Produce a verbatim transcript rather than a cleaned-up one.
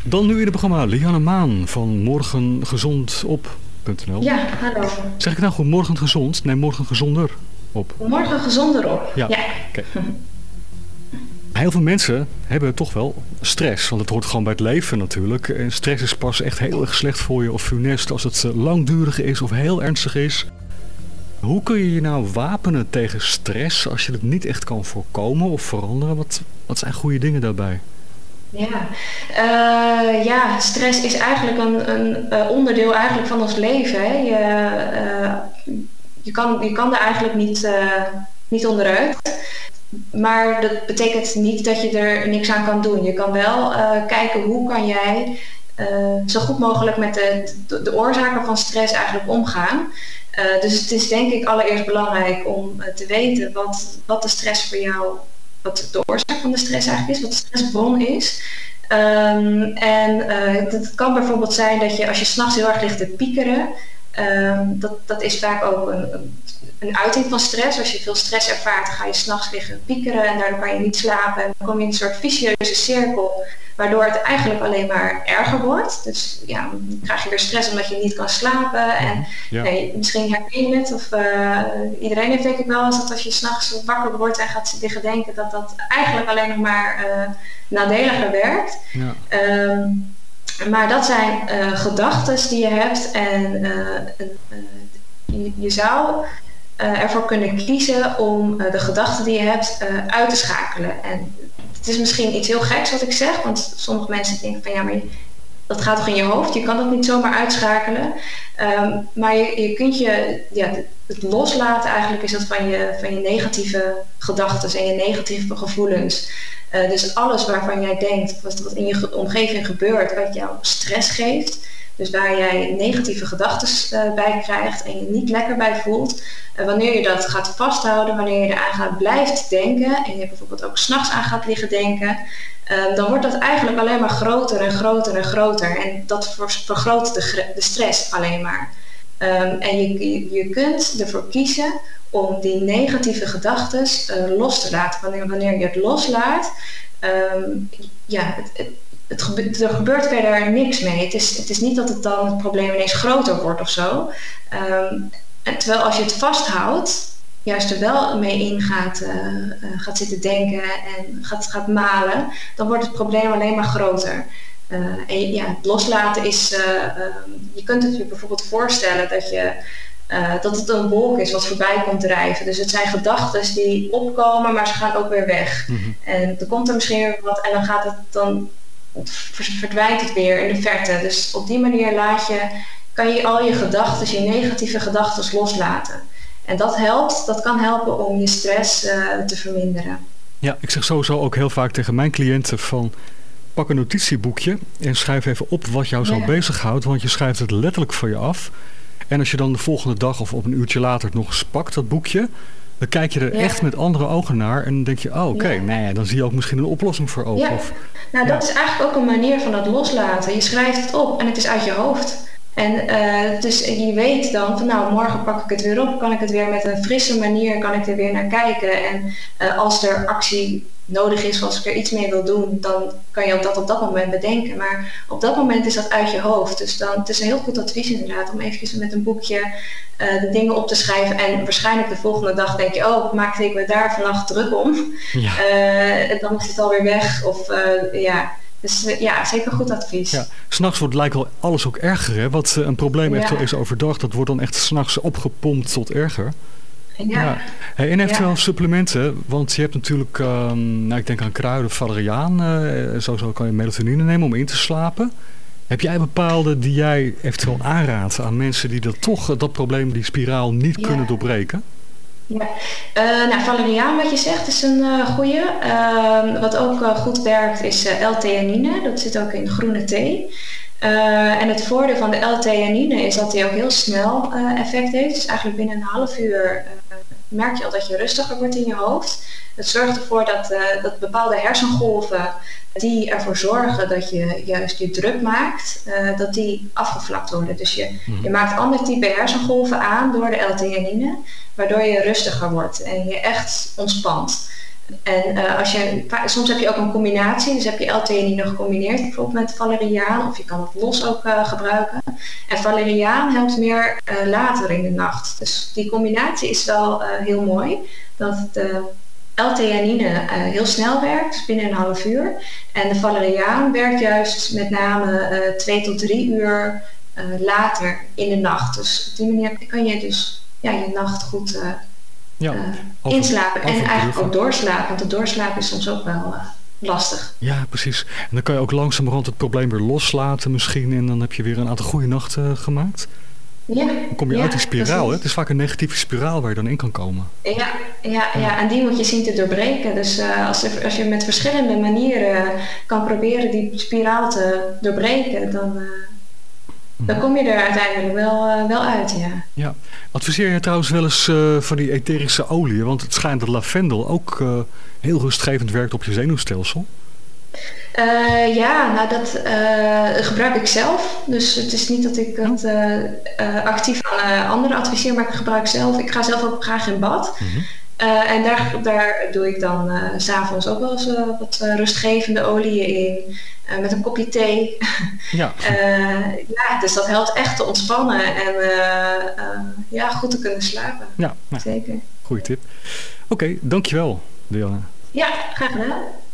Dan nu in het programma Lianne Maan van morgen gezond op punt n l. Ja, hallo. Zeg ik nou goed morgen gezond? Nee, morgen gezonder op. Morgen gezonder op. Ja, ja. Okay. Heel veel mensen hebben toch wel stress, want het hoort gewoon bij het leven natuurlijk. En stress is pas echt heel erg slecht voor je of funest als het langdurig is of heel ernstig is. Hoe kun je je nou wapenen tegen stress als je het niet echt kan voorkomen of veranderen? Wat, wat zijn goede dingen daarbij? Ja. Uh, ja, stress is eigenlijk een, een uh, onderdeel eigenlijk van ons leven. Hè. Je, uh, je, kan, je kan er eigenlijk niet, uh, niet onderuit. Maar dat betekent niet dat je er niks aan kan doen. Je kan wel uh, kijken hoe kan jij uh, zo goed mogelijk met de, de, de oorzaken van stress eigenlijk omgaan. Uh, dus het is denk ik allereerst belangrijk om uh, te weten wat, wat de stress voor jou, wat de oorzaak van de stress eigenlijk is, wat de stressbron is. Um, en uh, het kan bijvoorbeeld zijn dat je als je 's nachts heel erg ligt te piekeren, um, dat, dat is vaak ook een, een, een uiting van stress. Als je veel stress ervaart, dan ga je 's nachts liggen piekeren en daardoor kan je niet slapen. En dan kom je in een soort vicieuze cirkel, waardoor het eigenlijk alleen maar erger wordt. Dus ja, dan krijg je weer stress omdat je niet kan slapen. En ja. Nee, misschien herken je het, of uh, iedereen heeft denk ik wel eens dat als je 's nachts wakker wordt en gaat liggen denken, dat dat eigenlijk alleen nog maar uh, nadeliger werkt. Ja. Um, maar dat zijn uh, gedachten die je hebt en uh, uh, je, je zou uh, ervoor kunnen kiezen om uh, de gedachten die je hebt uh, uit te schakelen. En het is misschien iets heel geks wat ik zeg, want sommige mensen denken van ja, maar je, dat gaat toch in je hoofd, je kan dat niet zomaar uitschakelen. Um, maar je, je kunt je, ja, het loslaten eigenlijk is dat van je, van je negatieve gedachten en je negatieve gevoelens. Uh, dus alles waarvan jij denkt, wat, wat in je omgeving gebeurt, wat jou stress geeft, dus waar jij negatieve gedachten uh, bij krijgt en je niet lekker bij voelt, uh, wanneer je dat gaat vasthouden, wanneer je eraan gaat blijft denken en je bijvoorbeeld ook 's nachts aan gaat liggen denken, uh, dan wordt dat eigenlijk alleen maar groter en groter en groter en dat vergroot de, de stress alleen maar. Um, en je, je, je kunt ervoor kiezen om die negatieve gedachten uh, los te laten. Wanneer, wanneer je het loslaat, um, ja, het, het, het gebeurt, er gebeurt verder niks mee. Het is, het is niet dat het dan het probleem ineens groter wordt of zo. Um, en terwijl als je het vasthoudt, juist er wel mee in gaat, uh, uh, gaat zitten denken en gaat, gaat malen, dan wordt het probleem alleen maar groter. Uh, en ja, het loslaten is, uh, uh, je kunt het je bijvoorbeeld voorstellen dat, je, uh, dat het een wolk is wat voorbij komt drijven. Dus het zijn gedachten die opkomen, maar ze gaan ook weer weg. Mm-hmm. En dan komt er misschien weer wat en dan gaat het dan verdwijnt het weer in de verte. Dus op die manier laat je, kan je al je gedachten, je negatieve gedachten loslaten. En dat helpt, dat kan helpen om je stress uh, te verminderen. Ja, ik zeg sowieso ook heel vaak tegen mijn cliënten van pak een notitieboekje en schrijf even op wat jou zo ja. bezighoudt, want je schrijft het letterlijk voor je af. En als je dan de volgende dag of op een uurtje later het nog eens pakt, dat boekje, dan kijk je er ja. echt met andere ogen naar en dan denk je, oh oké, okay, ja. nee, dan zie je ook misschien een oplossing voor ogen. Ja. Of, nou, ja. dat is eigenlijk ook een manier van dat loslaten. Je schrijft het op en het is uit je hoofd. En uh, dus je weet dan van nou, morgen pak ik het weer op, kan ik het weer met een frisse manier, kan ik er weer naar kijken. En uh, als er actie nodig is, als ik er iets mee wil doen, dan kan je ook dat op dat moment bedenken. Maar op dat moment is dat uit je hoofd. Dus dan, het is een heel goed advies inderdaad om eventjes met een boekje uh, de dingen op te schrijven. En waarschijnlijk de volgende dag denk je, oh, maakte ik me daar vannacht druk om. Ja. Uh, en dan is het alweer weg. Of uh, ja... Dus uh, ja, zeker goed advies. Ja. 'S'nachts wordt lijkt wel alles ook erger, hè? Wat uh, een probleem echt ja. wel is overdag, dat wordt dan echt 's nachts opgepompt tot erger. Ja. Ja. Hey, en eventueel ja. supplementen, want je hebt natuurlijk, um, nou, ik denk aan kruiden, valeriaan, uh, sowieso kan je melatonine nemen om in te slapen. Heb jij bepaalde die jij eventueel aanraadt aan mensen die dat toch, dat probleem, die spiraal niet ja. kunnen doorbreken? Ja, uh, nou, valeriaan wat je zegt is een uh, goeie. Uh, wat ook uh, goed werkt is uh, L-theanine, dat zit ook in groene thee. Uh, en het voordeel van de L-theanine is dat hij ook heel snel uh, effect heeft. Dus eigenlijk binnen een half uur uh, merk je al dat je rustiger wordt in je hoofd. Het zorgt ervoor dat, uh, dat bepaalde hersengolven die ervoor zorgen dat je juist je druk maakt, uh, dat die afgevlakt worden. Dus je, mm-hmm. je maakt ander type hersengolven aan door de L-theanine, waardoor je rustiger wordt en je echt ontspant. En uh, als je, soms heb je ook een combinatie, dus heb je L-theanine gecombineerd bijvoorbeeld met valeriaan, of je kan het los ook uh, gebruiken. En valeriaan helpt meer uh, later in de nacht. Dus die combinatie is wel uh, heel mooi, dat de L-theanine uh, heel snel werkt, dus binnen een half uur. En de valeriaan werkt juist met name uh, twee tot drie uur uh, later in de nacht. Dus op die manier kan je dus ja, je nacht goed uh, ja, uh, over, inslapen en eigenlijk ook doorslapen. Want het doorslapen is soms ook wel uh, lastig. Ja, precies. En dan kan je ook langzamerhand het probleem weer loslaten misschien. En dan heb je weer een aantal goede nachten uh, gemaakt. Ja, dan kom je ja, uit die spiraal. Hè? Het is vaak een negatieve spiraal waar je dan in kan komen. Ja, ja, ja. En die moet je zien te doorbreken. Dus uh, als, er, als je met verschillende manieren kan proberen die spiraal te doorbreken, dan, uh, dan kom je er uiteindelijk wel, uh, wel uit. Ja. Ja. Adviseer je trouwens wel eens uh, van die etherische olie? Want het schijnt dat lavendel ook uh, heel rustgevend werkt op je zenuwstelsel. Uh, ja, nou dat uh, gebruik ik zelf. Dus het is niet dat ik dat uh, uh, actief aan uh, anderen adviseer, maar ik gebruik zelf. Ik ga zelf ook graag in bad. Mm-hmm. Uh, en daar, daar doe ik dan uh, 's avonds ook wel eens uh, wat uh, rustgevende oliën in. Uh, met een kopje thee. Ja. uh, ja, dus dat helpt echt te ontspannen en uh, uh, ja, goed te kunnen slapen. Ja, nou, zeker. Goeie tip. Oké, okay, dankjewel, Dianne. Ja, graag gedaan.